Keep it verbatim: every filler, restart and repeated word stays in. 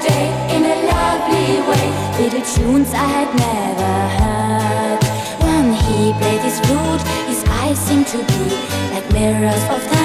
day in a lovely way. Little tunes I had never heard. When he played his flute, his eyes seemed to be like mirrors of time.